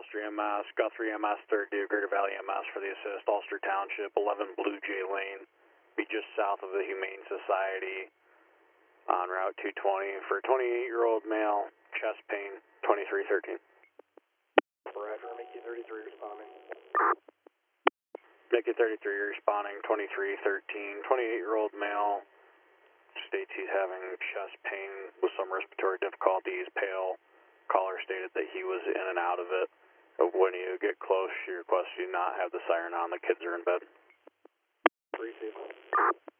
Ulster EMS, Guthrie EMS, 3rd Due, Greater Valley EMS for the assist, Ulster Township, 11 Blue Jay Lane, be just south of the Humane Society on Route 220 for 28-year-old male, chest pain, 2313. Roger, Mickey 33 responding. Mickey 33 responding, 2313, 28-year-old male, states he's having chest pain with some respiratory difficulties, pale. Caller stated that he was in and out of it. When you get close, you request you not have the siren on. The kids are in bed. Receive.